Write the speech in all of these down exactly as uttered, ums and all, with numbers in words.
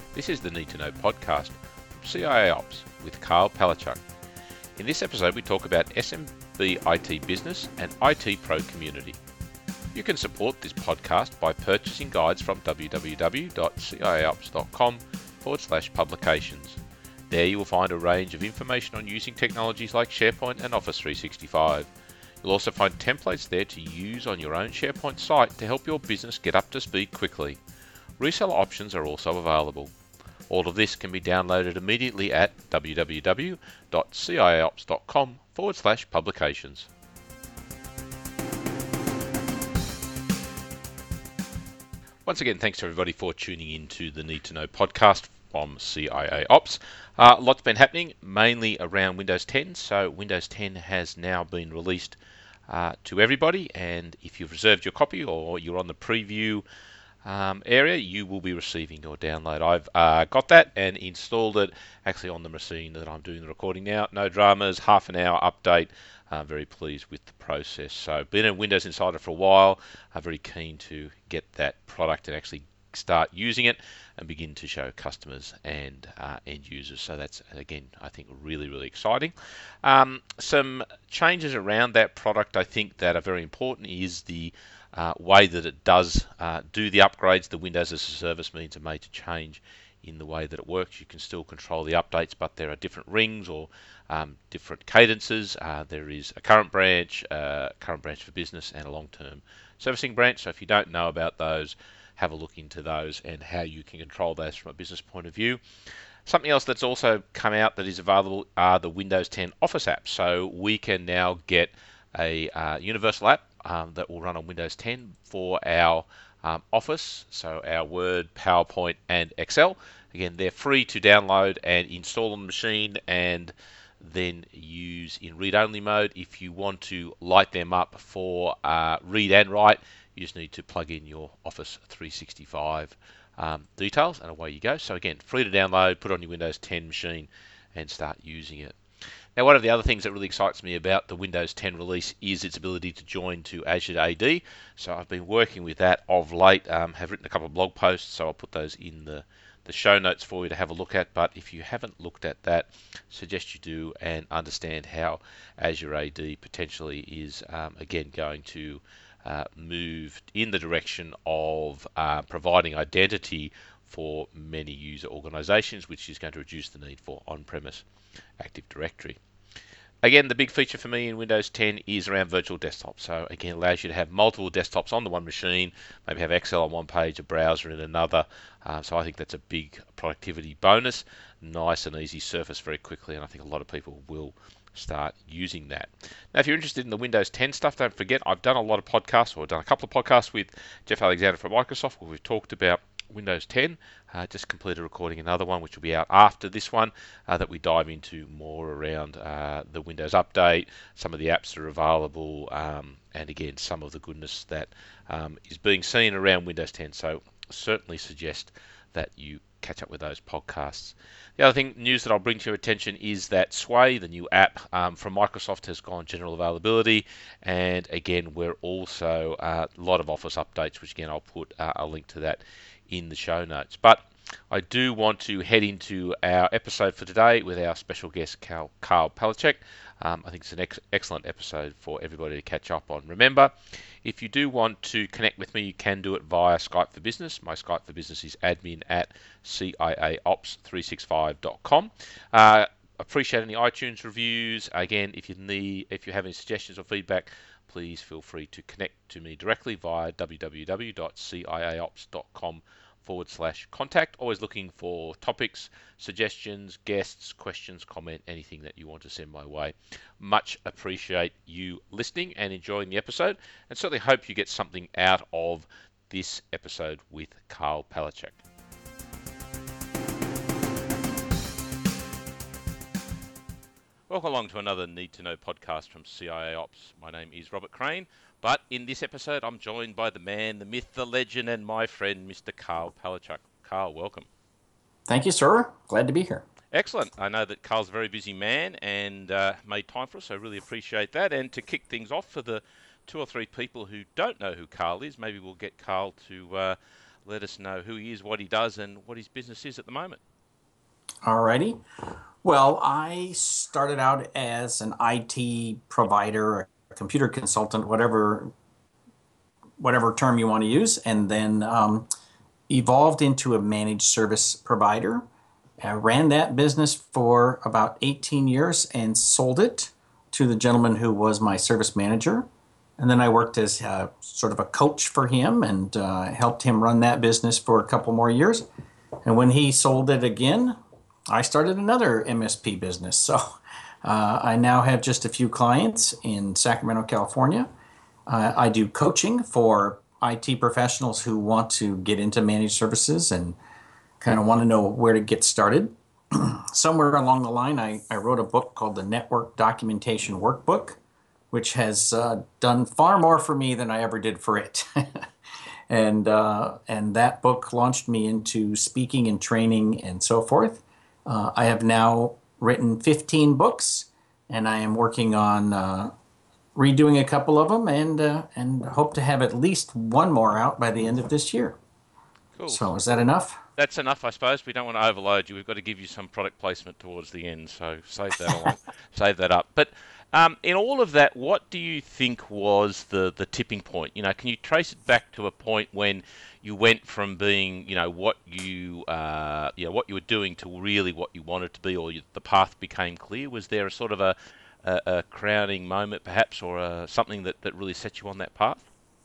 This is the Need to Know podcast from C I A Ops with Carl Palachuk. In this episode, we talk about S M B I T business and I T pro community. You can support this podcast by purchasing guides from www.ciaops.com forward slash publications. There you will find a range of information on using technologies like SharePoint and Office three sixty-five. You'll also find templates there to use on your own SharePoint site to help your business get up to speed quickly. Reseller options are also available. All of this can be downloaded immediately at www.ciaops.com forward slash publications. Once again, thanks to everybody for tuning in to the Need to Know podcast from C I A Ops. Uh, a lot's been happening, mainly around Windows ten. So Windows ten has now been released uh, to everybody, and if you've reserved your copy or you're on the preview um, area, you will be receiving your download. I've uh, got that and installed it actually on the machine that I'm doing the recording now. No dramas, half an hour update. I'm very pleased with the process. So been a Windows Insider for a while. I'm very keen to get that product and actually start using it and begin to show customers and uh, end users. So that's, again, I think really, really exciting. Um, some changes around that product I think that are very important is the uh, way that it does uh, do the upgrades. The Windows as a Service means a major change in the way that it works. You can still control the updates, but there are different rings or um, different cadences. Uh, there is a current branch, uh, current branch for business, and a long-term servicing branch. So if you don't know about those, have a look into those and how you can control those from a business point of view. Something else that's also come out that is available are the Windows ten Office apps. So we can now get a uh, universal app um, that will run on Windows ten for our um, Office, so our Word, PowerPoint, and Excel. Again, they're free to download and install on the machine and then use in read-only mode. If you want to light them up for uh, read and write, you just need to plug in your Office three sixty-five um, details and away you go. So again, free to download, put on your Windows ten machine and start using it. Now, one of the other things that really excites me about the Windows ten release is its ability to join to Azure A D. So I've been working with that of late, um, have written a couple of blog posts, so I'll put those in the, the show notes for you to have a look at. But if you haven't looked at that, suggest you do and understand how Azure A D potentially is, um, again, going to uh, move in the direction of uh, providing identity for many user organizations, which is going to reduce the need for on-premise Active Directory. Again, the big feature for me in Windows ten is around virtual desktop. So again, it allows you to have multiple desktops on the one machine, maybe have Excel on one page, a browser in another. Uh, so I think that's a big productivity bonus. Nice and easy surface very quickly, and I think a lot of people will start using that. Now, if you're interested in the Windows ten stuff, don't forget I've done a lot of podcasts, or done a couple of podcasts with Jeff Alexander from Microsoft, where we've talked about Windows ten. Uh, just completed recording another one which will be out after this one uh, that we dive into more around uh, the Windows update, some of the apps that are available, um, and again some of the goodness that um, is being seen around Windows ten. So certainly suggest that you catch up with those podcasts. The other thing, news that I'll bring to your attention is that Sway, the new app um, from Microsoft, has gone general availability, and again we're also uh, a lot of Office updates, which again I'll put uh, a link to that in the show notes. But I do want to head into our episode for today with our special guest, Carl, Carl Palachuk. Um, I think it's an ex- excellent episode for everybody to catch up on. Remember, if you do want to connect with me, you can do it via Skype for Business. My Skype for Business is admin at C I A ops three sixty-five dot com. Uh, appreciate any iTunes reviews. Again, if you need, if you have any suggestions or feedback, please feel free to connect to me directly via www.ciaops.com forward slash contact. Always looking for topics, suggestions, guests, questions, comment, anything that you want to send my way. Much appreciate you listening and enjoying the episode, and certainly hope you get something out of this episode with Carl Palachuk. Welcome along to another Need to Know podcast from C I A Ops. My name is Robert Crane, but in this episode I'm joined by the man, the myth, the legend, and my friend, Mister Carl Palachuk. Carl, welcome. Thank you, sir. Glad to be here. Excellent. I know that Carl's a very busy man and uh, made time for us, so I really appreciate that. And to kick things off, for the two or three people who don't know who Carl is, maybe we'll get Carl to uh, let us know who he is, what he does, and what his business is at the moment. Alrighty. Well, I started out as an I T provider, a computer consultant, whatever whatever term you want to use, and then um, evolved into a managed service provider. I ran that business for about eighteen years and sold it to the gentleman who was my service manager. And then I worked as a, sort of a coach for him and uh, helped him run that business for a couple more years. And when he sold it again, I started another M S P business. So uh, I now have just a few clients in Sacramento, California. Uh, I do coaching for I T professionals who want to get into managed services and kind of want to know where to get started. Somewhere along the line, I, I wrote a book called the Network Documentation Workbook, which has uh, done far more for me than I ever did for it. and uh, and that book launched me into speaking and training and so forth. Uh, I have now written fifteen books, and I am working on uh, redoing a couple of them, and uh, and hope to have at least one more out by the end of this year. Cool. So is that enough? That's enough, I suppose. We don't want to overload you. We've got to give you some product placement towards the end, so save that along, save that up. But um, in all of that, what do you think was the the tipping point? You know, can you trace it back to a point when you went from being, you know, what you, uh, you know, what you were doing to really what you wanted to be, or you, the path became clear? Was there a sort of a a, a crowning moment, perhaps, or a, something that, that really set you on that path?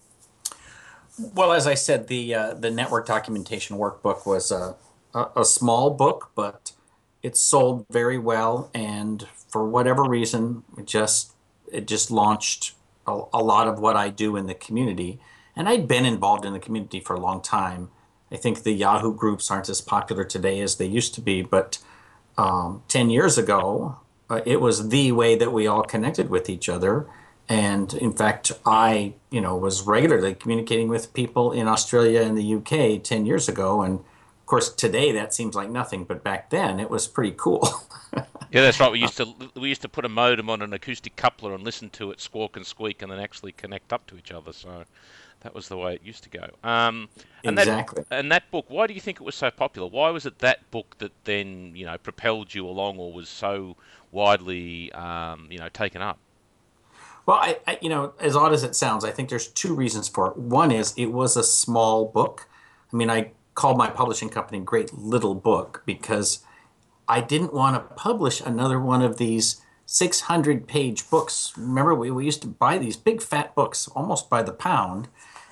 Well, as I said, the uh, the network documentation workbook was a, a a small book, but it sold very well, and for whatever reason, it just it just launched a, a lot of what I do in the community. And I'd been involved in the community for a long time. I think the Yahoo groups aren't as popular today as they used to be, but um, ten years ago, uh, it was the way that we all connected with each other. And in fact, I, you know, was regularly communicating with people in Australia and the U K ten years ago. And of course, today that seems like nothing, but back then it was pretty cool. Yeah, that's right. We used to we used to put a modem on an acoustic coupler and listen to it squawk and squeak, and then actually connect up to each other. So that was the way it used to go. Um, and exactly. That, and that book, why do you think it was so popular? Why was it that book that then, you know, propelled you along, or was so widely, um, you know, taken up? Well, I, I, you know, as odd as it sounds, I think there's two reasons for it. One is it was a small book. I mean, I called my publishing company Great Little Book because I didn't want to publish another one of these six hundred page books. Remember, we, we used to buy these big fat books almost by the pound.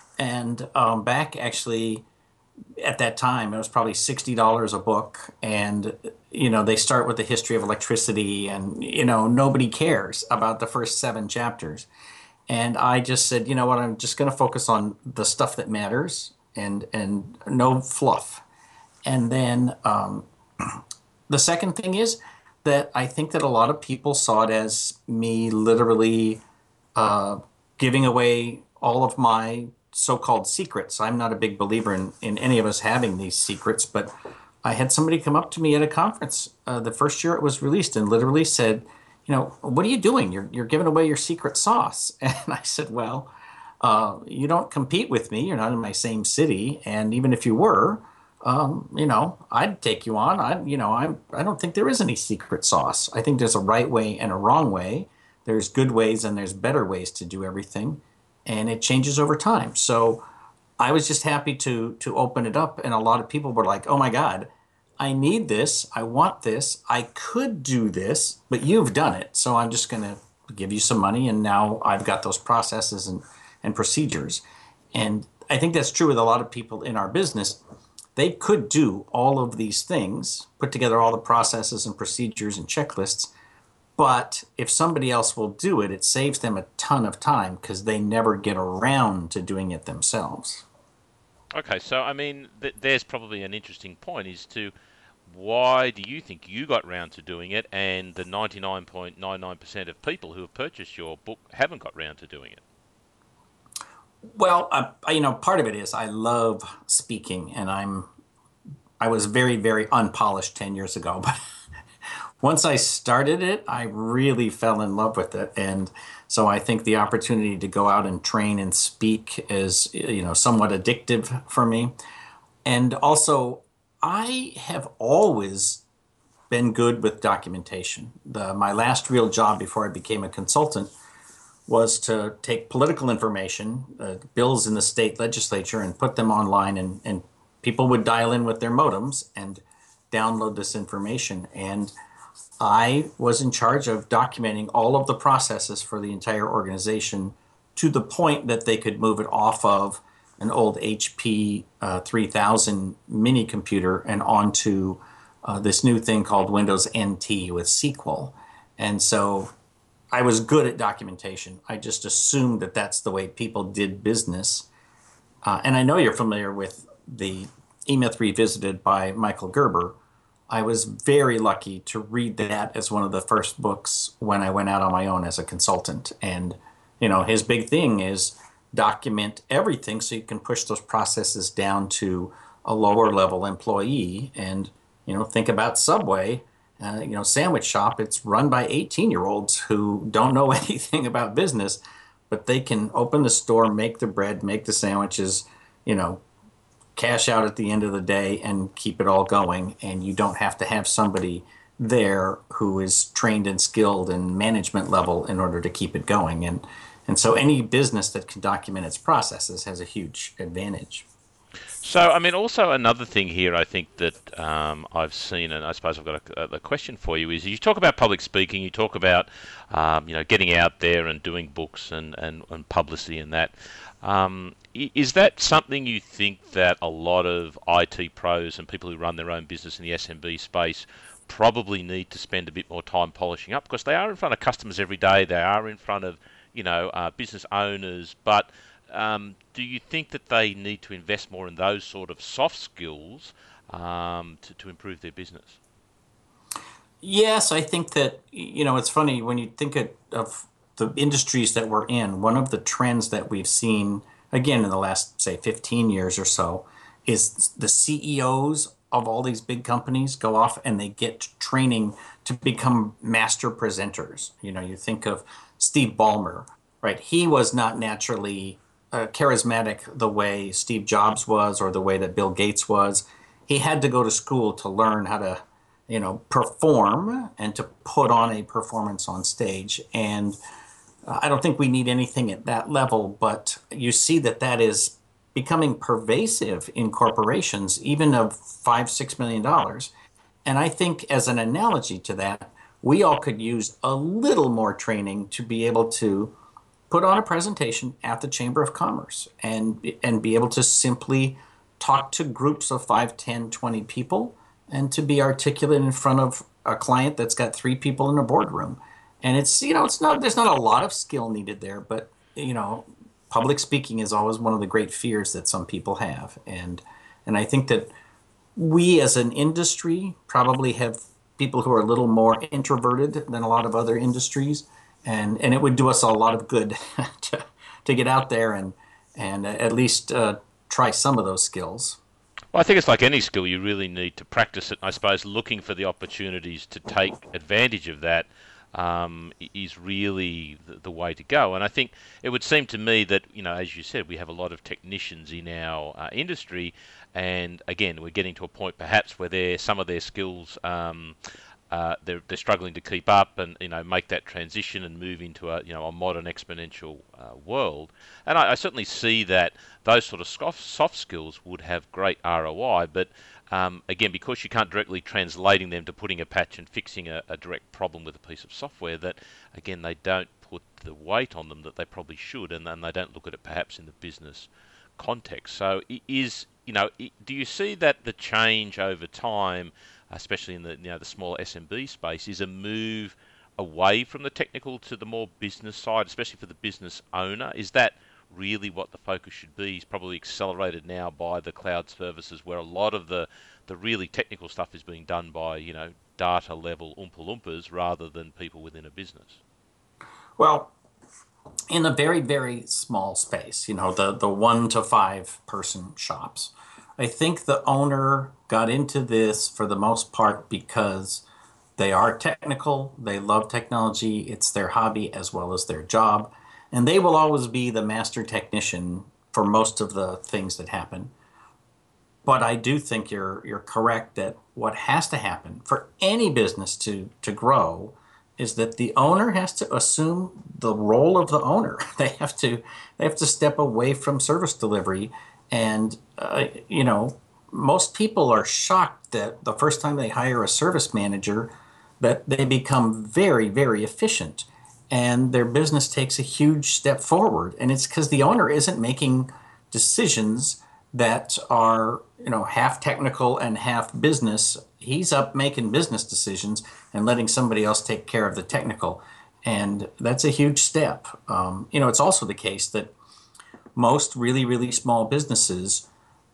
And um, back actually at that time, it was probably sixty dollars a book. And, you know, they start with the history of electricity and, you know, nobody cares about the first seven chapters. And I just said, you know what, I'm just going to focus on the stuff that matters and, and no fluff. And then um, the second thing is that I think that a lot of people saw it as me literally uh, giving away all of my so-called secrets. I'm not a big believer in, in any of us having these secrets, but I had somebody come up to me at a conference uh, the first year it was released and literally said, you know, what are you doing? You're, you're giving away your secret sauce. And I said, well, uh, you don't compete with me. You're not in my same city. And even if you were, um, you know, I'd take you on. I, you know, I'm, I don't think there is any secret sauce. I think there's a right way and a wrong way. There's good ways and there's better ways to do everything. And it changes over time. So I was just happy to to open it up. And a lot of people were like, oh my God, I need this. I want this. I could do this, but you've done it. So I'm just going to give you some money. And now I've got those processes and, and procedures. And I think that's true with a lot of people in our business. They could do all of these things, put together all the processes and procedures and checklists. But if somebody else will do it, it saves them a ton of time because they never get around to doing it themselves. Okay, so I mean, th- there's probably an interesting point is to why do you think you got round to doing it and the ninety-nine point nine nine percent of people who have purchased your book haven't got round to doing it? Well, uh, you know, part of it is I love speaking, and I'm I was very, very unpolished ten years ago, but once I started it, I really fell in love with it. And so I think the opportunity to go out and train and speak is, you know, somewhat addictive for me. And also, I have always been good with documentation. The, my last real job before I became a consultant was to take political information, uh, bills in the state legislature, and put them online, and, and people would dial in with their modems and download this information. And I was in charge of documenting all of the processes for the entire organization to the point that they could move it off of an old H P uh, three thousand mini computer and onto uh, this new thing called Windows N T with S Q L. And so I was good at documentation. I just assumed that that's the way people did business. Uh, and I know you're familiar with the E-Myth Revisited by Michael Gerber. I was very lucky to read that as one of the first books when I went out on my own as a consultant. And, you know, his big thing is document everything so you can push those processes down to a lower level employee. And, you know, think about Subway, uh, you know, sandwich shop. It's run by eighteen year olds who don't know anything about business, but they can open the store, make the bread, make the sandwiches, you know, cash out at the end of the day and keep it all going. And you don't have to have somebody there who is trained and skilled and management level in order to keep it going. And and so any business that can document its processes has a huge advantage. So, I mean, also another thing here, I think that um, I've seen, and I suppose I've got a, a question for you, is you talk about public speaking, you talk about, um, you know, getting out there and doing books and, and, and publicity and that. Um, is that something you think that a lot of I T pros and people who run their own business in the S M B space probably need to spend a bit more time polishing up? Because they are in front of customers every day, they are in front of, you know, uh, business owners, but um, do you think that they need to invest more in those sort of soft skills um, to, to improve their business? Yes, I think that, you know, it's funny when you think of, of the industries that we're in, one of the trends that we've seen, again, in the last, say, fifteen years or so, is the C E Os of all these big companies go off and they get training to become master presenters. You know, you think of Steve Ballmer, right? He was not naturally uh, charismatic the way Steve Jobs was or the way that Bill Gates was. He had to go to school to learn how to, you know, perform and to put on a performance on stage. And uh, I don't think we need anything at that level, but you see that that is becoming pervasive in corporations, even of five, six million dollars. And I think as an analogy to that, we all could use a little more training to be able to put on a presentation at the Chamber of Commerce and and be able to simply talk to groups of five, ten, twenty people and to be articulate in front of a client that's got three people in a boardroom. And it's, you know, it's not, there's not a lot of skill needed there, but, you know, public speaking is always one of the great fears that some people have. And, and I think that we as an industry probably have people who are a little more introverted than a lot of other industries. And, and it would do us a lot of good to, to get out there and, and at least uh, try some of those skills. Well, I think it's like any skill, you really need to practice it. I suppose looking for the opportunities to take advantage of that um, is really the, the way to go. And I think it would seem to me that, you know, as you said, we have a lot of technicians in our uh, industry, and again, we're getting to a point perhaps where their some of their skills um, uh, they're they're struggling to keep up and, you know, make that transition and move into a, you know, a modern exponential uh, world. And I, I certainly see that those sort of soft soft skills would have great R O I, but um, again, because you can't directly translating them to putting a patch and fixing a, a direct problem with a piece of software, that again they don't put the weight on them that they probably should, and then they don't look at it perhaps in the business context. So it is, you know, it, do you see that the change over time, especially in the, you know, the smaller S M B space, is a move away from the technical to the more business side, especially for the business owner? Is that really what the focus should be? Is probably accelerated now by the cloud services, where a lot of the the really technical stuff is being done by, you know, data level oompa loompas rather than people within a business. Well, in a very, very small space, you know, the, the one to five person shops, I think the owner got into this for the most part because they are technical, they love technology, it's their hobby as well as their job, and they will always be the master technician for most of the things that happen. But I do think you're you're correct that what has to happen for any business to to grow is that the owner has to assume the role of the owner. They have to they have to step away from service delivery, and uh, you know most people are shocked that the first time they hire a service manager that they become very very efficient and their business takes a huge step forward, and it's because the owner isn't making decisions that are you know half technical and half business. He's up making business decisions and letting somebody else take care of the technical, and that's a huge step. Um, you know, it's also the case that most really really small businesses,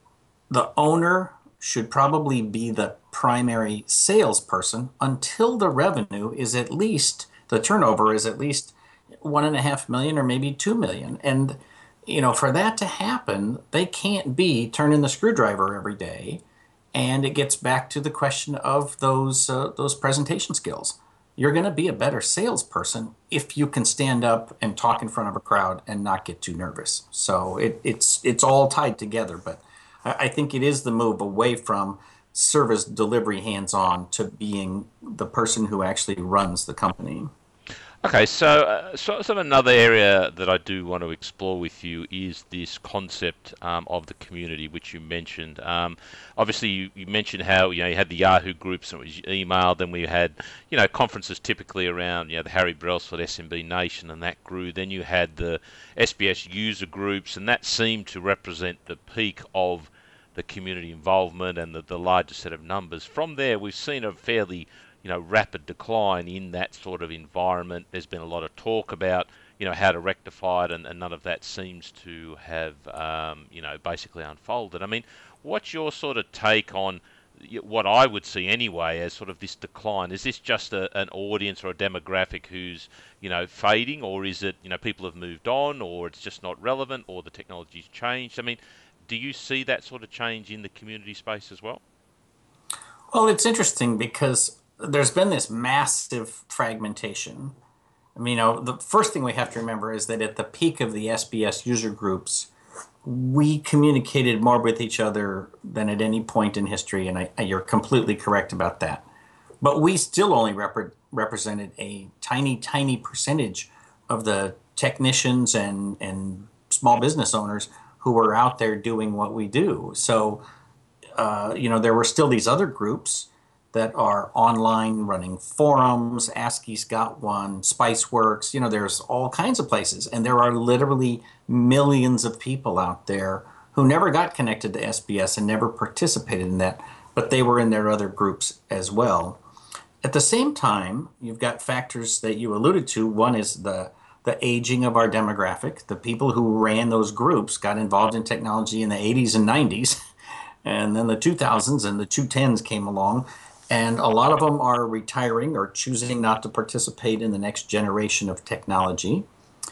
the owner should probably be the primary salesperson until the revenue is at least the turnover is at least one and a half million or maybe two million. And you know, for that to happen, they can't be turning the screwdriver every day. And it gets back to the question of those uh, those presentation skills. You're going to be a better salesperson if you can stand up and talk in front of a crowd and not get too nervous. So it, it's it's all tied together. But I, I think it is the move away from service delivery hands-on to being the person who actually runs the company. Okay, so uh, sort of another area that I do want to explore with you is this concept um, of the community, which you mentioned. Um, obviously, you, you mentioned how you know you had the Yahoo groups and it was email. Then we had you know conferences typically around you know the Harry Brailsford S M B Nation, and that grew. Then you had the S B S user groups, and that seemed to represent the peak of the community involvement and the, the largest set of numbers. From there, we've seen a fairly you know, rapid decline in that sort of environment. There's been a lot of talk about, you know, how to rectify it, and, and none of that seems to have, um, you know, basically unfolded. I mean, what's your sort of take on what I would see anyway as sort of this decline? Is this just a, an audience or a demographic who's, you know, fading, or is it, you know, people have moved on, or it's just not relevant, or the technology's changed? I mean, do you see that sort of change in the community space as well? Well, it's interesting because there's been this massive fragmentation. I mean, you know, the first thing we have to remember is that at the peak of the S B S user groups, we communicated more with each other than at any point in history, and I, you're completely correct about that. But we still only rep- represented a tiny, tiny percentage of the technicians and, and small business owners who were out there doing what we do. So, uh, you know, there were still these other groups that are online running forums. ASCII's got one, Spiceworks, you know, there's all kinds of places. And there are literally millions of people out there who never got connected to S B S and never participated in that, but they were in their other groups as well. At the same time, you've got factors that you alluded to. One is the the aging of our demographic. The people who ran those groups got involved in technology in the eighties and nineties, and then the two thousands and the two tens came along. And a lot of them are retiring or choosing not to participate in the next generation of technology.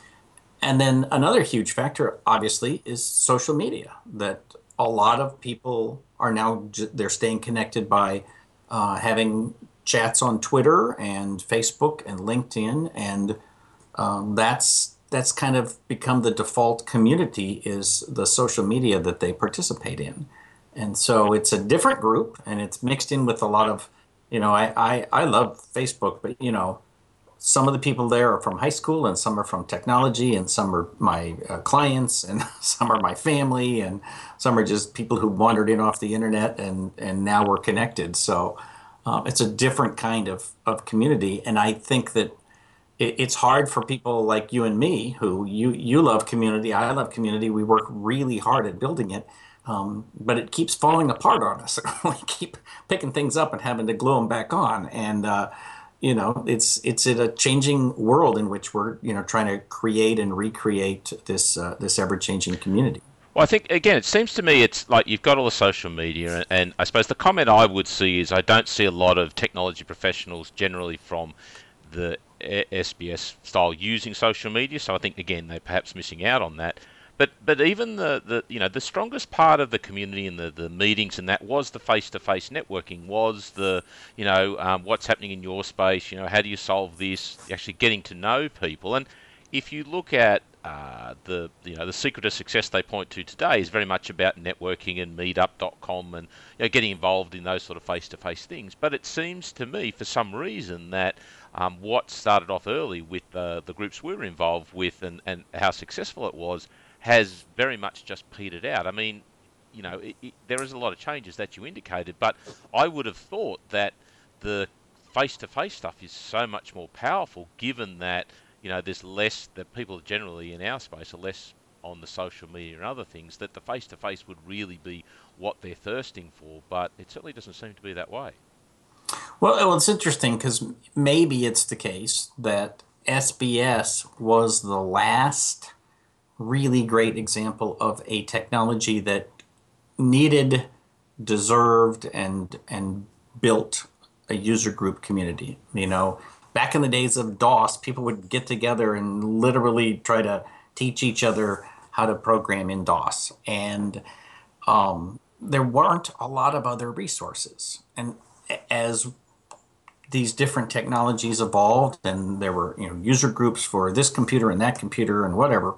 And then another huge factor, obviously, is social media. That a lot of people are now, they're staying connected by uh, having chats on Twitter and Facebook and LinkedIn. And um, that's that's kind of become the default community, is the social media that they participate in. And so it's a different group, and it's mixed in with a lot of, you know, I, I, I love Facebook, but, you know, some of the people there are from high school, and some are from technology, and some are my uh, clients, and some are my family, and some are just people who wandered in off the internet, and, and now we're connected. So um, it's a different kind of, of community. And I think that it, it's hard for people like you and me, who you, you love community, I love community. We work really hard at building it. Um, but it keeps falling apart on us. We keep picking things up and having to glue them back on. And, uh, you know, it's it's in a changing world in which we're, you know, trying to create and recreate this uh, this ever-changing community. Well, I think, again, it seems to me it's like you've got all the social media, and I suppose the comment I would see is I don't see a lot of technology professionals generally from the S B S style using social media. So I think, again, they're perhaps missing out on that. But but even the, the you know the strongest part of the community and the, the meetings and that was the face-to-face networking, was the you know um, what's happening in your space, you know how do you solve this, actually getting to know people. And if you look at uh, the you know the secret of success they point to today is very much about networking and meetup dot com and you know, getting involved in those sort of face-to-face things. But it seems to me, for some reason, that um, what started off early with uh, the groups we were involved with and, and how successful it was has very much just petered out. I mean, you know, it, it, there is a lot of changes that you indicated, but I would have thought that the face-to-face stuff is so much more powerful, given that you know there's less that people generally in our space are less on the social media and other things. That the face-to-face would really be what they're thirsting for, but it certainly doesn't seem to be that way. Well, well it's interesting because maybe it's the case that S B S was the last really great example of a technology that needed, deserved, and and built a user group community. You know, back in the days of DOS, people would get together and literally try to teach each other how to program in DOS, and um, there weren't a lot of other resources. And as these different technologies evolved, and there were you know user groups for this computer and that computer and whatever.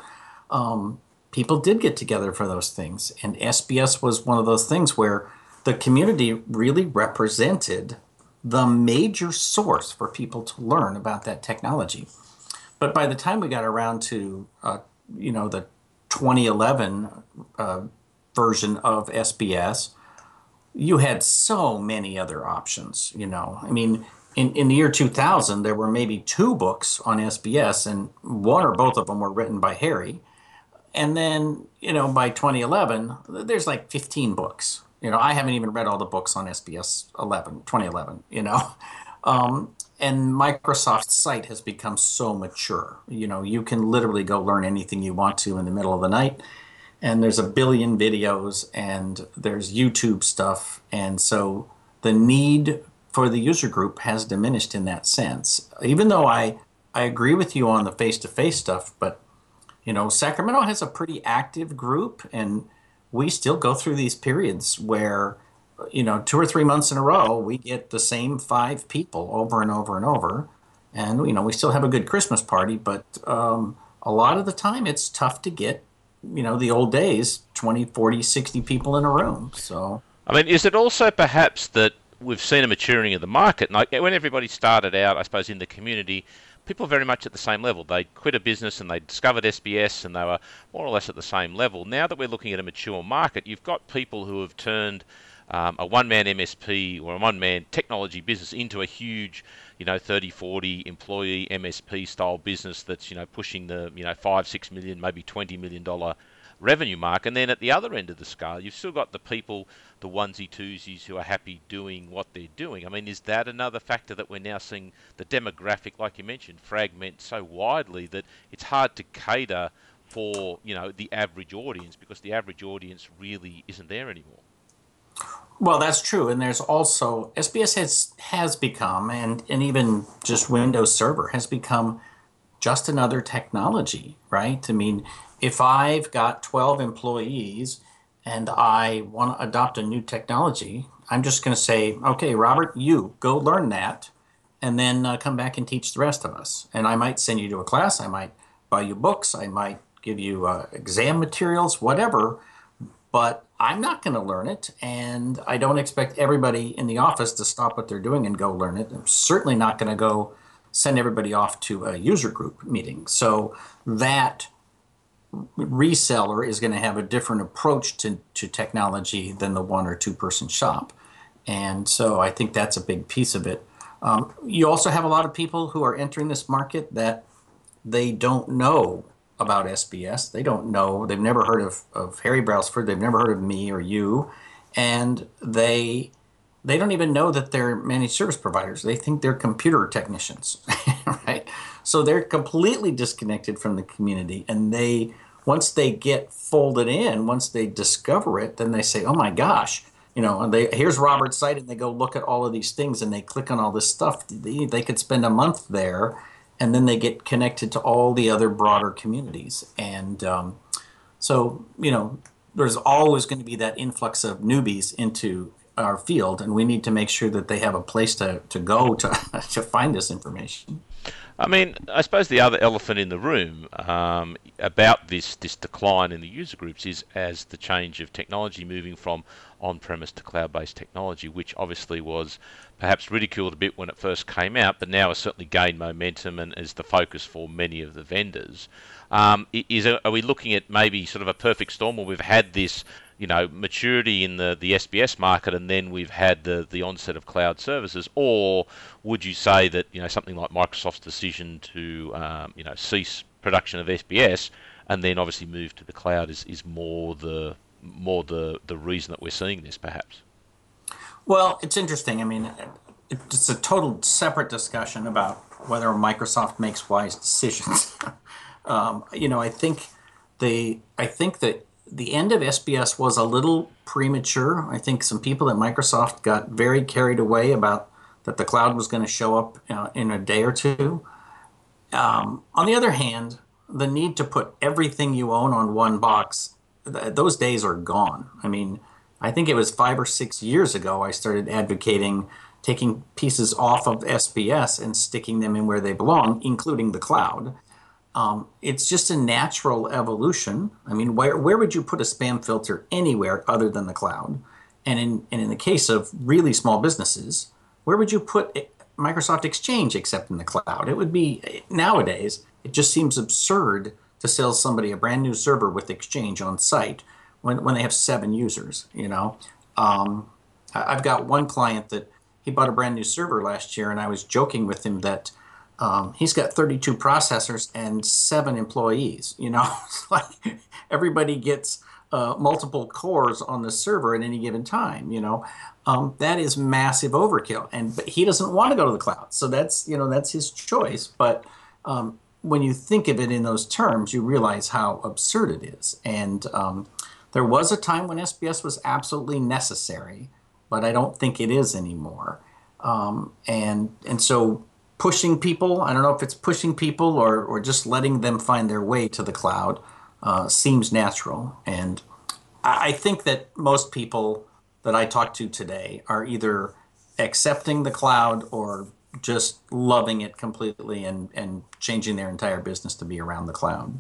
Um, people did get together for those things. And S B S was one of those things where the community really represented the major source for people to learn about that technology. But by the time we got around to, uh, you know, the twenty eleven uh, version of S B S, you had so many other options, you know. I mean, in, in the year two thousand, there were maybe two books on S B S, and one or both of them were written by Harry. And then, you know, by twenty eleven, there's like fifteen books. You know, I haven't even read all the books on S B S eleven, twenty eleven, you know. Um, and Microsoft's site has become so mature. You know, you can literally go learn anything you want to in the middle of the night. And there's a billion videos and there's YouTube stuff. And so the need for the user group has diminished in that sense. Even though I, I agree with you on the face-to-face stuff, but you know, Sacramento has a pretty active group, and we still go through these periods where, you know, two or three months in a row, we get the same five people over and over and over. And, you know, we still have a good Christmas party, but um, a lot of the time it's tough to get, you know, the old days, twenty, forty, sixty people in a room. So, I mean, is it also perhaps that we've seen a maturing of the market? Like when everybody started out, I suppose, in the community, people very much at the same level. They quit a business and they discovered S B S and they were more or less at the same level. Now that we're looking at a mature market, you've got people who have turned um, a one-man M S P or a one-man technology business into a huge, you know, thirty, forty employee M S P style business that's, you know, pushing the, you know, five, six million, maybe twenty million dollar revenue mark. And then at the other end of the scale, you've still got the people, the onesie twosies who are happy doing what they're doing. I mean, is that another factor that we're now seeing the demographic, like you mentioned, fragment so widely that it's hard to cater for, you know, the average audience because the average audience really isn't there anymore? Well, that's true. And there's also, S B S has, has become, and, and even just Windows Server has become just another technology, right? I mean, if I've got twelve employees and I want to adopt a new technology, I'm just going to say, okay, Robert, you go learn that and then uh, come back and teach the rest of us. And I might send you to a class. I might buy you books. I might give you uh, exam materials, whatever. But I'm not going to learn it. And I don't expect everybody in the office to stop what they're doing and go learn it. I'm certainly not going to go send everybody off to a user group meeting. So that reseller is going to have a different approach to, to technology than the one or two person shop. And so I think that's a big piece of it. Um, you also have a lot of people who are entering this market that they don't know about S B S. They don't know. They've never heard of, of Harry Brailsford. They've never heard of me or you. And they they don't even know that they're managed service providers. They think they're computer technicians, right? So they're completely disconnected from the community. And they, once they get folded in, once they discover it, then they say, oh my gosh, you know, and they, here's Robert's site, and they go look at all of these things and they click on all this stuff. They, they could spend a month there, and then they get connected to all the other broader communities. And um, so, you know, there's always going to be that influx of newbies into our field, and we need to make sure that they have a place to, to go to to find this information. I mean, I suppose the other elephant in the room um, about this this decline in the user groups is as the change of technology moving from on-premise to cloud-based technology, which obviously was perhaps ridiculed a bit when it first came out, but now has certainly gained momentum and is the focus for many of the vendors. Um, is are we looking at maybe sort of a perfect storm where we've had this, you know, maturity in the, the S B S market, and then we've had the, the onset of cloud services? Or would you say that, you know, something like Microsoft's decision to um, you know, cease production of S B S and then obviously move to the cloud is, is more the more the, the reason that we're seeing this, perhaps? Well, it's interesting. I mean, it's a total separate discussion about whether Microsoft makes wise decisions. um, you know, I think the I think that the end of S B S was a little premature. I think some people at Microsoft got very carried away about that the cloud was going to show up uh, in a day or two. Um, on the other hand, the need to put everything you own on one box, th- those days are gone. I mean, I think it was five or six years ago I started advocating taking pieces off of S B S and sticking them in where they belong, including the cloud. Um, it's just a natural evolution. I mean, where where would you put a spam filter anywhere other than the cloud? And in and in the case of really small businesses, where would you put Microsoft Exchange except in the cloud? It would be, nowadays, it just seems absurd to sell somebody a brand new server with Exchange on site when, when they have seven users, you know. Um, I- I've got one client that he bought a brand new server last year, and I was joking with him that um, he's got thirty-two processors and seven employees, you know. It's like everybody gets uh, multiple cores on the server at any given time, you know. Um, that is massive overkill, and but he doesn't want to go to the cloud, so that's, you know, that's his choice. But um, when you think of it in those terms, you realize how absurd it is. And um, there was a time when S B S was absolutely necessary, but I don't think it is anymore. Um, and and so pushing people, I don't know if it's pushing people or or just letting them find their way to the cloud, uh, seems natural. And I, I think that most people that I talk to today are either accepting the cloud or just loving it completely and, and changing their entire business to be around the cloud.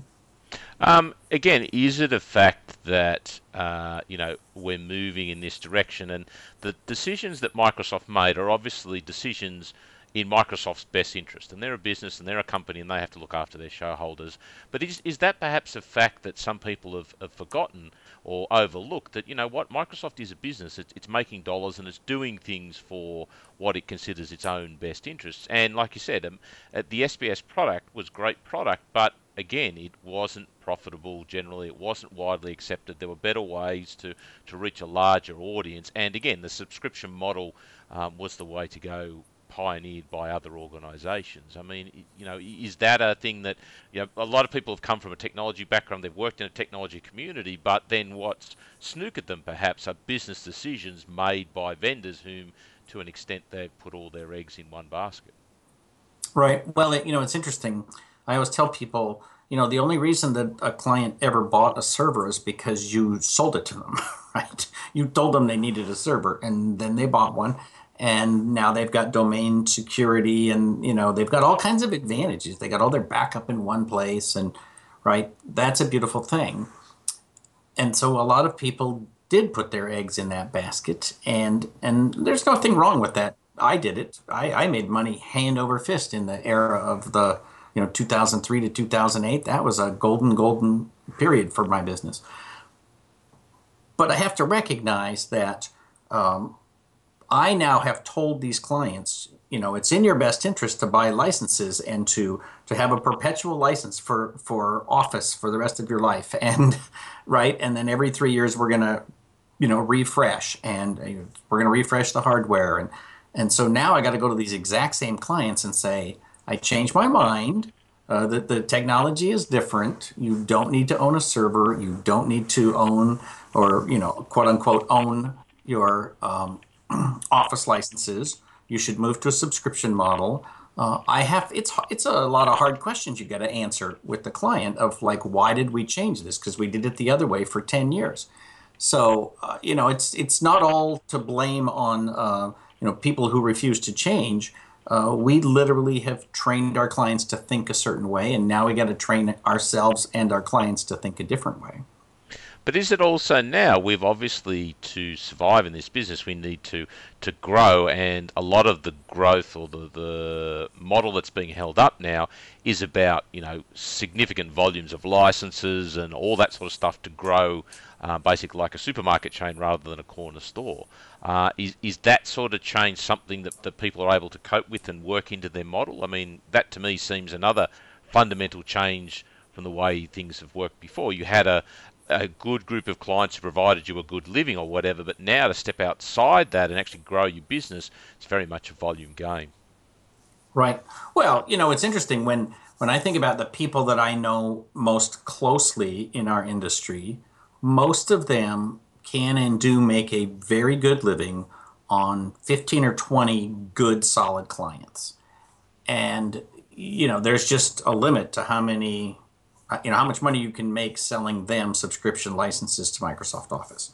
Um, again, is it a fact that uh, you know, we're moving in this direction, and the decisions that Microsoft made are obviously decisions in Microsoft's best interest, and they're a business and they're a company and they have to look after their shareholders. But is is that perhaps a fact that some people have, have forgotten or overlooked, that, you know what, Microsoft is a business, it's, it's making dollars and it's doing things for what it considers its own best interests. And like you said, um, uh, the S B S product was great product, but again, it wasn't profitable generally, it wasn't widely accepted, there were better ways to, to reach a larger audience, and again, the subscription model um, was the way to go, pioneered by other organisations. I mean, you know, is that a thing that, you know, a lot of people have come from a technology background, they've worked in a technology community, but then what's snookered them perhaps are business decisions made by vendors whom, to an extent, they've put all their eggs in one basket. Right. Well, it, you know, it's interesting. I always tell people, you know, the only reason that a client ever bought a server is because you sold it to them, right? You told them they needed a server, and then they bought one. And now they've got domain security, and, you know, they've got all kinds of advantages. They got all their backup in one place, and right, that's a beautiful thing. And so a lot of people did put their eggs in that basket, and and there's nothing wrong with that. I did it. I, I made money hand over fist in the era of the, you know, two thousand three to two thousand eight. That was a golden, golden period for my business. But I have to recognize that um, I now have told these clients, you know, it's in your best interest to buy licenses and to to have a perpetual license for for Office for the rest of your life, and right, and then every three years we're gonna, you know, refresh, and uh, we're gonna refresh the hardware, and and so now I got to go to these exact same clients and say, I changed my mind. Uh, that the technology is different. You don't need to own a server. You don't need to own, or, you know, quote unquote, own your um, Office licenses. You should move to a subscription model. Uh, I have it's it's a lot of hard questions you got to answer with the client of, like, why did we change this? Because we did it the other way for ten years. So uh, you know, it's it's not all to blame on uh, you know, people who refuse to change. Uh, we literally have trained our clients to think a certain way, and now we got to train ourselves and our clients to think a different way. But is it also now we've obviously to survive in this business we need to to grow, and a lot of the growth or the, the model that's being held up now is about you know significant volumes of licenses and all that sort of stuff to grow, uh, basically like a supermarket chain rather than a corner store. Uh, is is that sort of change something that, that people are able to cope with and work into their model? I mean, that to me seems another fundamental change from the way things have worked before. You had a a good group of clients who provided you a good living or whatever, but now to step outside that and actually grow your business, it's very much a volume game. Right. Well, you know, it's interesting when when I think about the people that I know most closely in our industry, most of them can and do make a very good living on fifteen or twenty good solid clients. And you know, there's just a limit to how many uh, you know, how much money you can make selling them subscription licenses to Microsoft Office.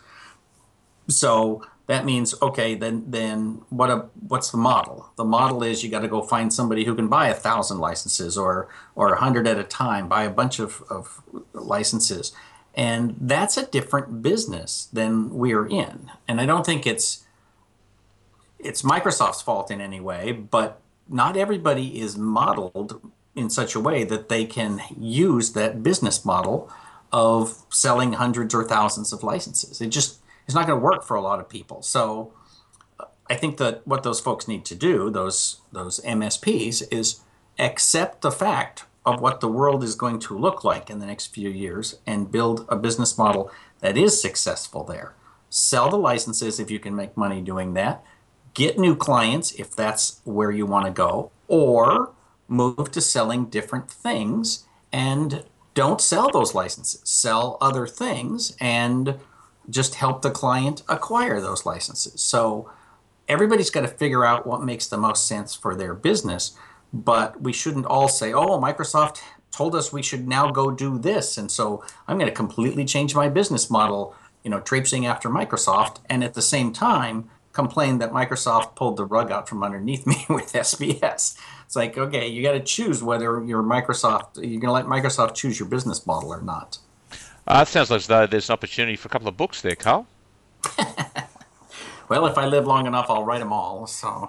So that means okay, then then what a what's the model? The model is you got to go find somebody who can buy a thousand licenses or or a hundred at a time, buy a bunch of, of licenses, and that's a different business than we're in. And I don't think it's it's Microsoft's fault in any way, but not everybody is modeled in such a way that they can use that business model of selling hundreds or thousands of licenses. It just it's not going to work for a lot of people. So I think that what those folks need to do, those those M S Ps, is accept the fact of what the world is going to look like in the next few years and build a business model that is successful there. Sell the licenses if you can make money doing that. Get new clients if that's where you want to go, or move to selling different things and don't sell those licenses. Sell other things and just help the client acquire those licenses. So everybody's got to figure out what makes the most sense for their business, but we shouldn't all say, oh, Microsoft told us we should now go do this, and so I'm going to completely change my business model, you know, traipsing after Microsoft, and at the same time complain that Microsoft pulled the rug out from underneath me with S B S. It's like, okay, you got to choose whether you're Microsoft, you're going to let Microsoft choose your business model or not. Uh, it sounds as though there's an opportunity for a couple of books there, Carl. Well, if I live long enough, I'll write them all. So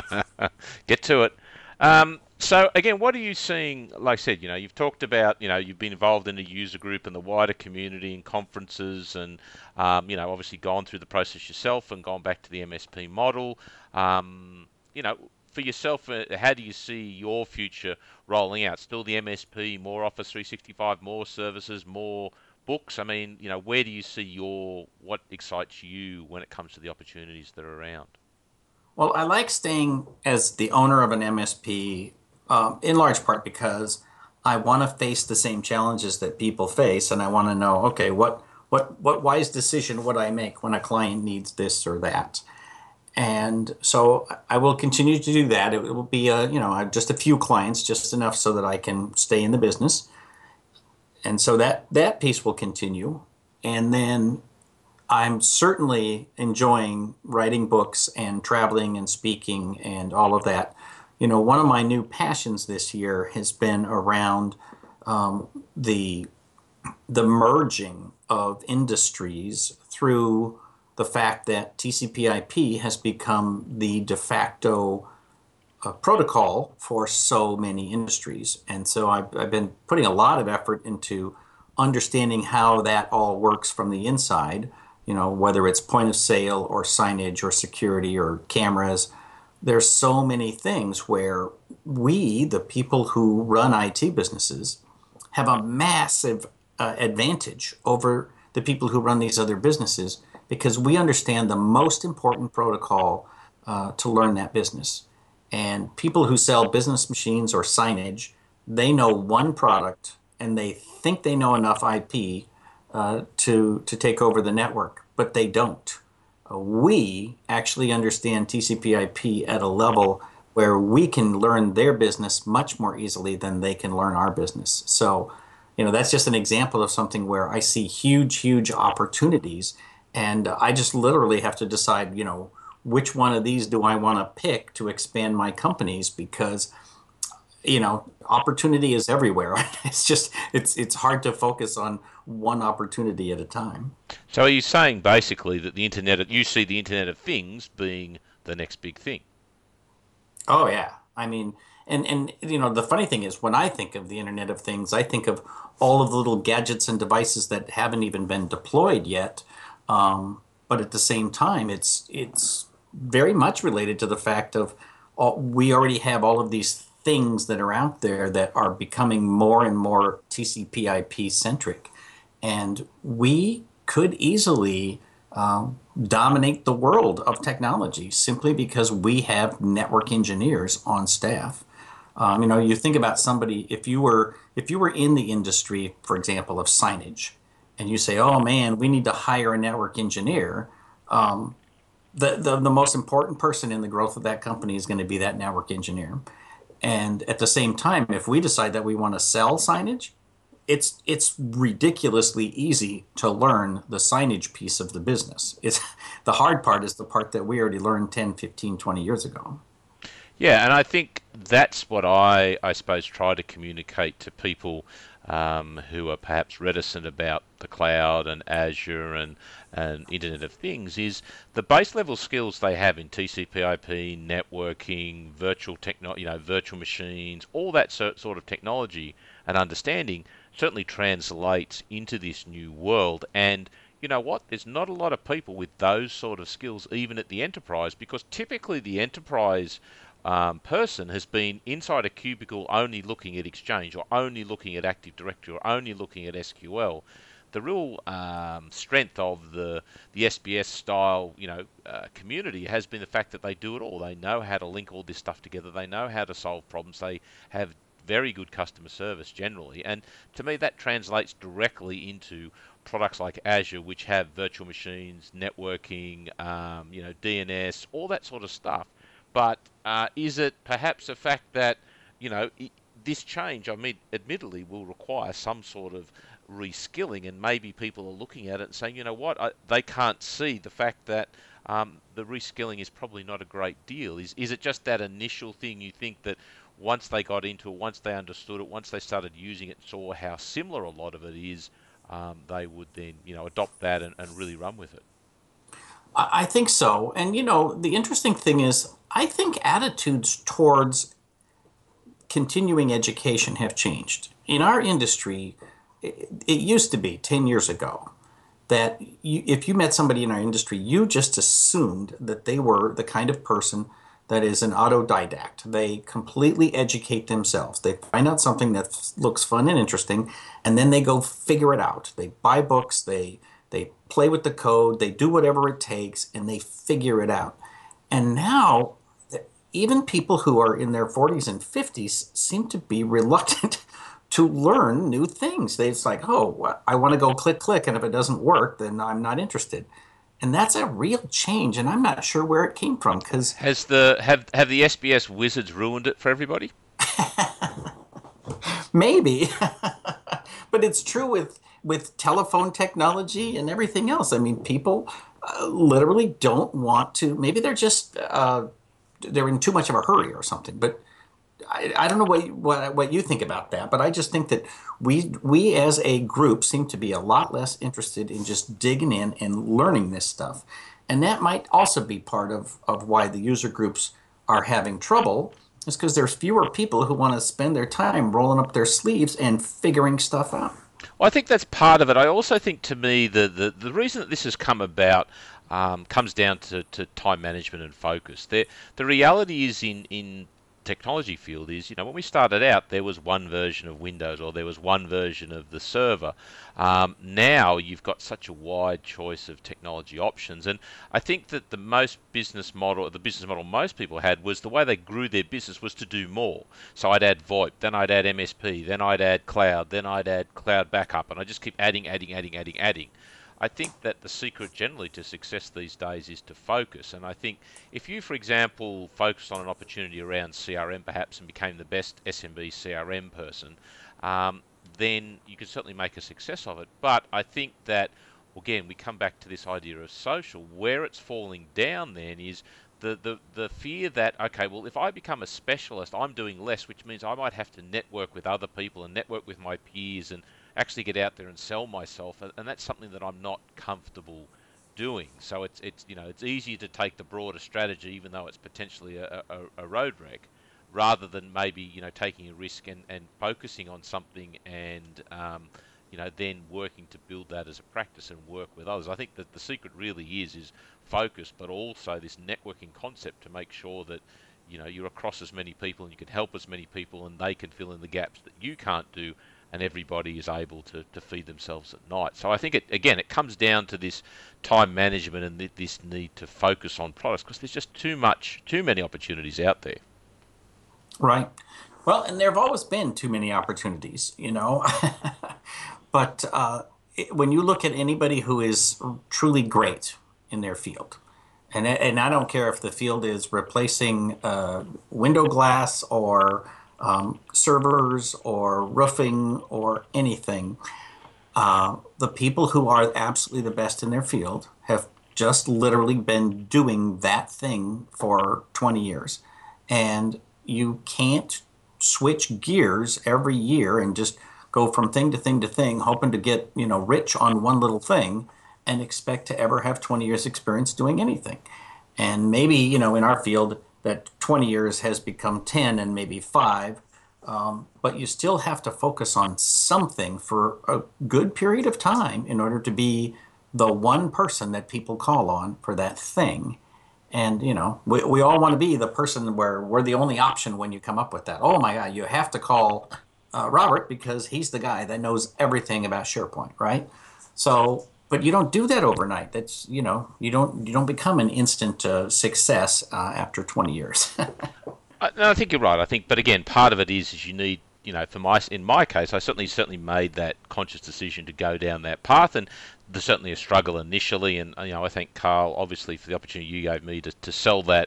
get to it. Um, so again, what are you seeing? Like I said, you know, you've talked about, you know, you've been involved in the user group and the wider community and conferences, and um, you know, obviously gone through the process yourself and gone back to the M S P model. Um, you know, for yourself, uh, how do you see your future rolling out? Still the M S P, more Office three sixty-five, more services, more books? I mean, you know, where do you see your, what excites you when it comes to the opportunities that are around? well, I like staying as the owner of an M S P, um, in large part because I want to face the same challenges that people face, and I want to know, okay, what what what wise decision would I make when a client needs this or that? And so I will continue to do that. It will be a, you know, just a few clients, just enough so that I can stay in the business. And so that that piece will continue. And then I'm certainly enjoying writing books and traveling and speaking and all of that. You know, one of my new passions this year has been around um, the the merging of industries through the fact that T C P/I P has become the de facto uh, protocol for so many industries. And so I've, I've been putting a lot of effort into understanding how that all works from the inside, you know, whether it's point of sale or signage or security or cameras. There's so many things where we, the people who run I T businesses, have a massive uh, advantage over the people who run these other businesses because we understand the most important protocol uh, to learn that business. And people who sell business machines or signage, they know one product and they think they know enough I P uh, to, to take over the network, but they don't. Uh, we actually understand T C P/I P at a level where we can learn their business much more easily than they can learn our business. So, you know, that's just an example of something where I see huge, huge opportunities. And I just literally have to decide, you know, which one of these do I want to pick to expand my companies because you know, opportunity is everywhere. It's just it's it's hard to focus on one opportunity at a time. So are you saying basically that the internet, you see the Internet of Things being the next big thing? Oh yeah. I mean, and and you know, the funny thing is when I think of the Internet of Things, I think of all of the little gadgets and devices that haven't even been deployed yet. Um, but at the same time, it's it's very much related to the fact of all, we already have all of these things that are out there that are becoming more and more T C P/I P centric, and we could easily um, dominate the world of technology simply because we have network engineers on staff. Um, you know, you think about somebody if you were if you were in the industry, for example, of signage, and you say, "Oh man, we need to hire a network engineer." Um, the, the the most important person in the growth of that company is going to be that network engineer. And at the same time, if we decide that we want to sell signage, it's it's ridiculously easy to learn the signage piece of the business. It's the hard part is the part that we already learned ten, fifteen, twenty years ago. Yeah, and I think that's what I, I suppose, try to communicate to people um, who are perhaps reticent about the cloud and Azure and, and Internet of Things is the base level skills they have in T C P/I P, networking, virtual techno, you know, virtual machines, all that sort sort of technology and understanding certainly translates into this new world. And you know what? There's not a lot of people with those sort of skills, even at the enterprise, because typically the enterprise um, person has been inside a cubicle only looking at Exchange or only looking at Active Directory or only looking at S Q L. The real um, strength of the the S B S style, you know, uh, community has been the fact that they do it all. They know how to link all this stuff together. They know how to solve problems. They have very good customer service generally, and to me that translates directly into products like Azure, which have virtual machines, networking, um, you know, D N S, all that sort of stuff. But uh, is it perhaps a fact that, you know, I this change, I mean, admittedly, will require some sort of reskilling, and maybe people are looking at it and saying, you know what, I, they can't see the fact that um, the reskilling is probably not a great deal. Is is it just that initial thing you think that once they got into it, once they understood it, once they started using it, saw how similar a lot of it is, um, they would then, you know, adopt that and, and really run with it? I, I think so. And you know, the interesting thing is, I think attitudes towards continuing education have changed. In our industry, it, it used to be ten years ago that you, if you met somebody in our industry, you just assumed that they were the kind of person that is an autodidact. They completely educate themselves. They find out something that looks fun and interesting, and then they go figure it out. They buy books, they they play with the code, they do whatever it takes, and they figure it out. And now, even people who are in their forties and fifties seem to be reluctant to learn new things. They, it's like, oh, I want to go click, click, and if it doesn't work, then I'm not interested. And that's a real change, and I'm not sure where it came from because Has the have have the S B S wizards ruined it for everybody? maybe, but it's true with with telephone technology and everything else. I mean, people uh, literally don't want to. Maybe they're just uh, they're in too much of a hurry or something. But I, I don't know what, you- what what you think about that, but I just think that we we as a group seem to be a lot less interested in just digging in and learning this stuff, and that might also be part of of why the user groups are having trouble. Is because there's fewer people who want to spend their time rolling up their sleeves and figuring stuff out. Well, I think that's part of it. I also think, to me, the the, the reason that this has come about um, comes down to, to time management and focus. The the reality is in in technology field is, you know, when we started out, there was one version of Windows or there was one version of the server. Um, now you've got such a wide choice of technology options, and I think that the most business model, the business model most people had was the way they grew their business was to do more. So I'd add VoIP, then I'd add M S P, then I'd add cloud, then I'd add cloud backup, and I just keep adding, adding, adding, adding, adding. I think that the secret generally to success these days is to focus. And I think if you, for example, focused on an opportunity around C R M perhaps and became the best S M B C R M person, um, then you can certainly make a success of it. But I think that again, we come back to this idea of social. Where it's falling down then is the, the, the fear that, okay, well, if I become a specialist, I'm doing less, which means I might have to network with other people and network with my peers and actually get out there and sell myself. And, and that's something that I'm not comfortable doing. So it's, it's you know, it's easier to take the broader strategy, even though it's potentially a, a, a road wreck, rather than maybe, you know, taking a risk and, and focusing on something and, um, you know, then working to build that as a practice and work with others. I think that the secret really is is focus, but also this networking concept to make sure that, you know, you're across as many people and you can help as many people and they can fill in the gaps that you can't do, and everybody is able to, to feed themselves at night. So I think, it again, it comes down to this time management and this need to focus on products, because there's just too much, too many opportunities out there. Right. Well, and there have always been too many opportunities, you know. But uh, it, when you look at anybody who is truly great in their field, and and I don't care if the field is replacing uh, window glass or um, servers or roofing or anything, uh, the people who are absolutely the best in their field have just literally been doing that thing for twenty years. And you can't switch gears every year and just go from thing to thing to thing, hoping to get, you know, rich on one little thing and expect to ever have twenty years experience doing anything. And maybe, you know, in our field, that twenty years has become ten and maybe five. Um, but you still have to focus on something for a good period of time in order to be the one person that people call on for that thing. And, you know, we, we all want to be the person where we're the only option when you come up with that. Oh my God, you have to call uh, Robert because he's the guy that knows everything about SharePoint, right? So, but you don't do that overnight. That's, you know, you don't you don't become an instant uh, success uh, after twenty years. I, no, I think you're right. I think, but again, part of it is, is you need, you know, for my, in my case, I certainly certainly made that conscious decision to go down that path, and there's certainly a struggle initially. And you know, I thank Carl obviously for the opportunity you gave me to, to sell that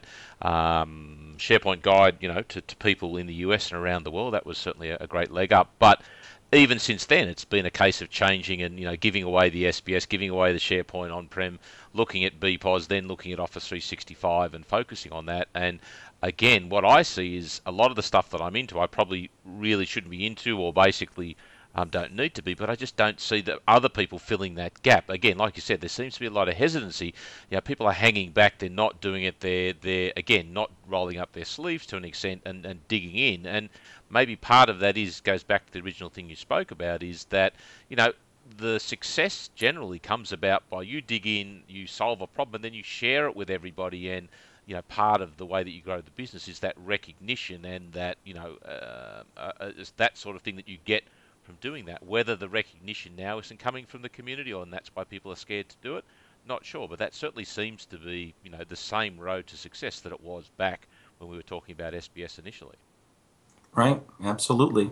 um, SharePoint guide, you know, to, to people in the U S and around the world. That was certainly a, a great leg up. But even since then, it's been a case of changing and, you know, giving away the S B S, giving away the SharePoint on-prem, looking at B P O S, then looking at Office three sixty-five and focusing on that. And again, what I see is a lot of the stuff that I'm into, I probably really shouldn't be into, or basically um, don't need to be, but I just don't see that other people filling that gap. Again, like you said, there seems to be a lot of hesitancy. You know, people are hanging back, they're not doing it, they're, they're again, not rolling up their sleeves to an extent and, and digging in. And maybe part of that is, goes back to the original thing you spoke about, is that, you know, the success generally comes about by you dig in, you solve a problem, and then you share it with everybody. And you know, part of the way that you grow the business is that recognition and that, you know, uh, uh, is that sort of thing that you get from doing that. Whether the recognition now isn't coming from the community, or and that's why people are scared to do it, not sure. But that certainly seems to be, you know, the same road to success that it was back when we were talking about S B S initially. Right, absolutely.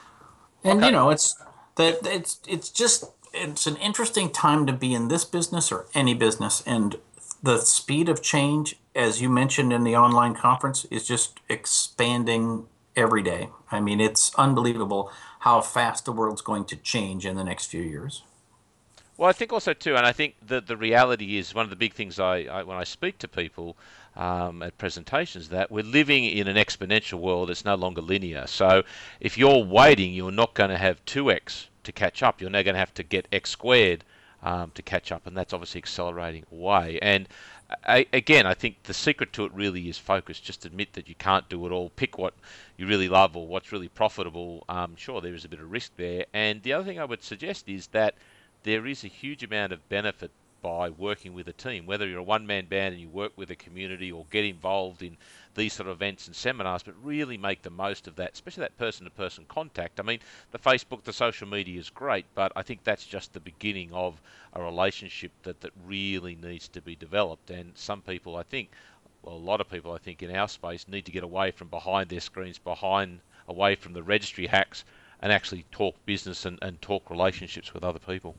And Okay. you know, it's that it's it's just it's an interesting time to be in this business or any business, and the speed of change, as you mentioned in the online conference, is just expanding every day. I mean, it's unbelievable how fast the world's going to change in the next few years. Well, I think also too, and I think that the reality is one of the big things I, I when I speak to people um, at presentations, that we're living in an exponential world. It's no longer linear. So if you're waiting, you're not going to have two x to catch up. You're now going to have to get x squared um, to catch up, and that's obviously accelerating away. And I, again, I think the secret to it really is focus. Just admit that you can't do it all. Pick what you really love or what's really profitable. Um, sure, there is a bit of risk there. And the other thing I would suggest is that there is a huge amount of benefit by working with a team, whether you're a one-man band and you work with a community, or get involved in these sort of events and seminars, but really make the most of that, especially that person-to-person contact. I mean, the Facebook, the social media is great, but I think that's just the beginning of a relationship that, that really needs to be developed. And some people, I think, well, a lot of people, I think, in our space need to get away from behind their screens, behind, away from the registry hacks, and actually talk business and, and talk relationships with other people.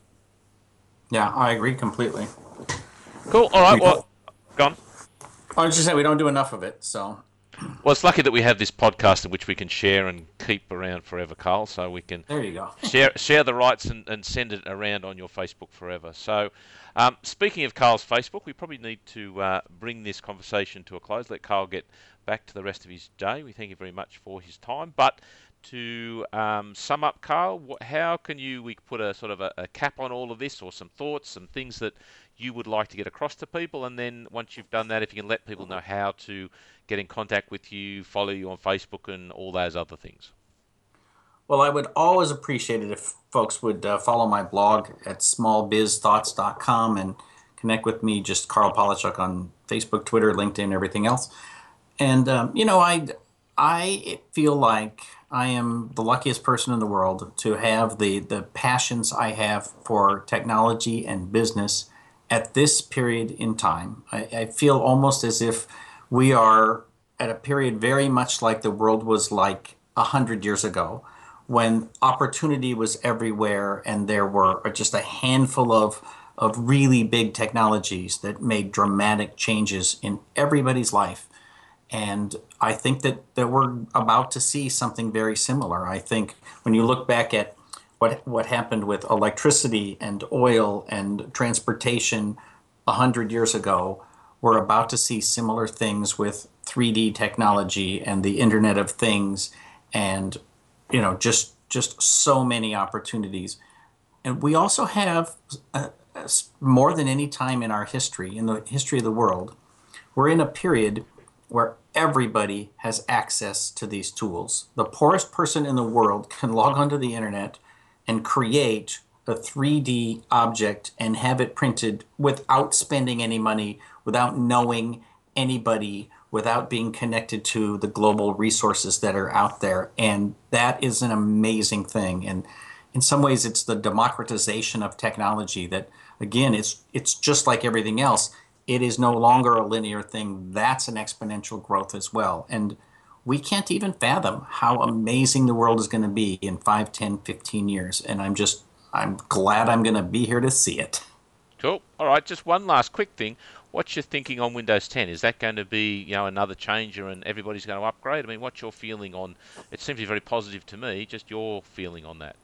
Yeah, I agree completely. Cool. All right. We don't, Well, gone. I was just saying we don't do enough of it. So, Well, Well, it's lucky that we have this podcast in which we can share and keep around forever, Carl. So we can There you go. share share the rights and, and send it around on your Facebook forever. So, um, speaking of Carl's Facebook, we probably need to uh, bring this conversation to a close. Let Carl get back to the rest of his day. We thank you very much for his time. But to um, sum up, Carl, what, how can you we put a sort of a, a cap on all of this, or some thoughts, some things that you would like to get across to people, and then once you've done that, if you can let people know how to get in contact with you, follow you on Facebook, and all those other things. Well, I would always appreciate it if folks would uh, follow my blog at small biz thoughts dot com and connect with me, just Carl Polachuk on Facebook, Twitter, LinkedIn, everything else. And, um, you know, I, I feel like I am the luckiest person in the world to have the, the passions I have for technology and business at this period in time. I, I feel almost as if we are at a period very much like the world was like a hundred years ago, when opportunity was everywhere and there were just a handful of of really big technologies that made dramatic changes in everybody's life. And I think that, that we're about to see something very similar. I think when you look back at what what happened with electricity and oil and transportation a hundred years ago, we're about to see similar things with three D technology and the Internet of Things, and you know, just just so many opportunities. And we also have uh, more than any time in our history, in the history of the world, we're in a period where everybody has access to these tools. The poorest person in the world can log onto the internet and create a three D object and have it printed without spending any money, without knowing anybody, without being connected to the global resources that are out there. And that is an amazing thing. And in some ways, it's the democratization of technology that, again, it's it's just like everything else. It is no longer a linear thing. That's an exponential growth as well. And we can't even fathom how amazing the world is going to be in five, ten, fifteen years. And I'm just, I'm glad I'm going to be here to see it. Cool. All right, just one last quick thing. What's your thinking on Windows ten? Is that going to be, you know, another changer and everybody's going to upgrade? I mean, what's your feeling on, it seems to be very positive to me, just your feeling on that.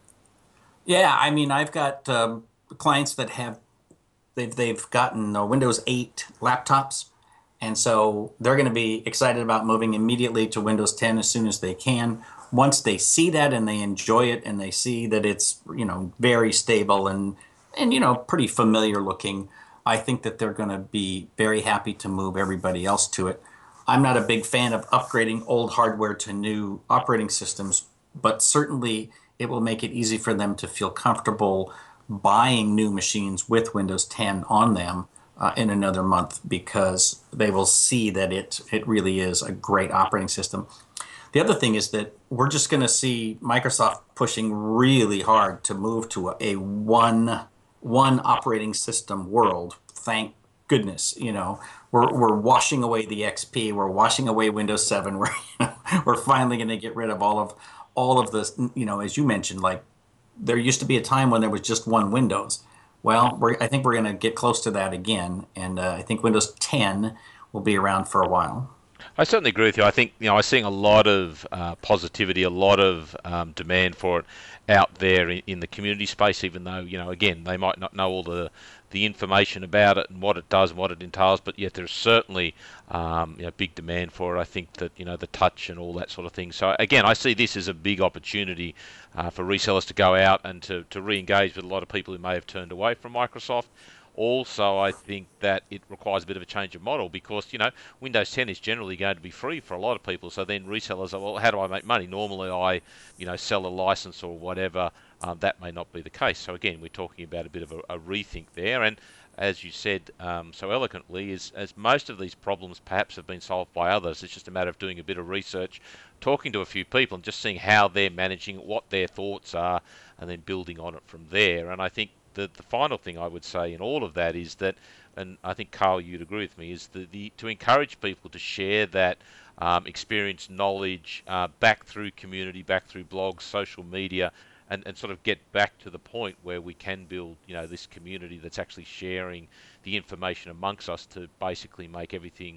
Yeah, I mean, I've got um, clients that have they've they've gotten uh, Windows eight laptops, and so they're going to be excited about moving immediately to Windows ten as soon as they can. Once they see that and they enjoy it and they see that it's, you know, very stable and and you know, pretty familiar looking, I think that they're going to be very happy to move everybody else to it. I'm not a big fan of upgrading old hardware to new operating systems, but certainly it will make it easy for them to feel comfortable buying new machines with Windows ten on them uh, in another month, because they will see that it it really is a great operating system. The other thing is that we're just going to see Microsoft pushing really hard to move to a, a one one operating system world. Thank goodness, you know, we're we're washing away the X P, we're washing away Windows seven. We're you know, we're finally going to get rid of all of all of this. You know, as you mentioned, like there used to be a time when there was just one Windows. Well, we're, I think we're going to get close to that again, and uh, I think Windows ten will be around for a while. I certainly agree with you. I think, you know, I'm seeing a lot of uh, positivity, a lot of um, demand for it out there in, in the community space, even though, you know, again, they might not know all the the information about it and what it does and what it entails, but yet there's certainly um, you know, big demand for it. I think that, you know, the touch and all that sort of thing. So again, I see this as a big opportunity uh, for resellers to go out and to, to re-engage with a lot of people who may have turned away from Microsoft. Also, I think that it requires a bit of a change of model because, you know, Windows ten is generally going to be free for a lot of people. So then resellers are, well, how do I make money? Normally I, you know, sell a license or whatever. Um, that may not be the case. So again, we're talking about a bit of a, a rethink there. And as you said um, so eloquently, is as most of these problems perhaps have been solved by others, it's just a matter of doing a bit of research, talking to a few people and just seeing how they're managing it, what their thoughts are, and then building on it from there. And I think the, the final thing I would say in all of that is that, and I think Carl, you'd agree with me, is the, the to encourage people to share that um, experience, knowledge, uh, back through community, back through blogs, social media, and, and sort of get back to the point where we can build, you know, this community that's actually sharing the information amongst us to basically make everything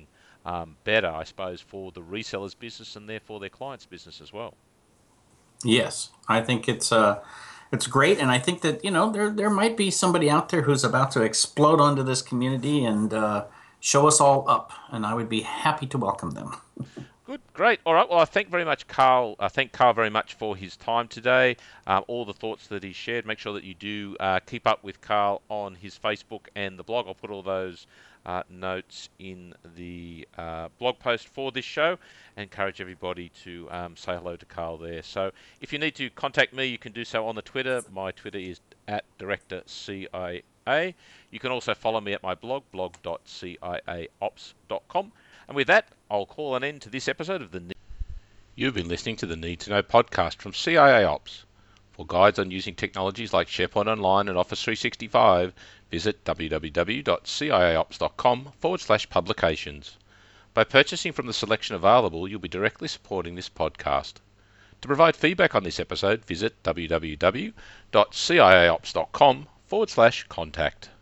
um, better, I suppose, for the resellers' business and therefore their clients' business as well. Yes, I think it's uh, it's great, and I think that you know there there might be somebody out there who's about to explode onto this community and uh, show us all up, and I would be happy to welcome them. Good, great. All right. Well, I thank very much, Carl. I thank Carl very much for his time today. Um, all the thoughts that he shared. Make sure that you do uh, keep up with Carl on his Facebook and the blog. I'll put all those uh, notes in the uh, blog post for this show. And encourage everybody to um, say hello to Carl there. So, if you need to contact me, you can do so on the Twitter. My Twitter is at Director C I A. You can also follow me at my blog, blog dot c i a ops dot com. And with that, I'll call an end to this episode of the Need. You've been listening to the Need to Know podcast from C I A Ops. For guides on using technologies like SharePoint Online and Office three sixty-five, visit w w w dot c i a ops dot com forward slash publications. By purchasing from the selection available, you'll be directly supporting this podcast. To provide feedback on this episode, visit w w w dot c i a ops dot com forward slash contact.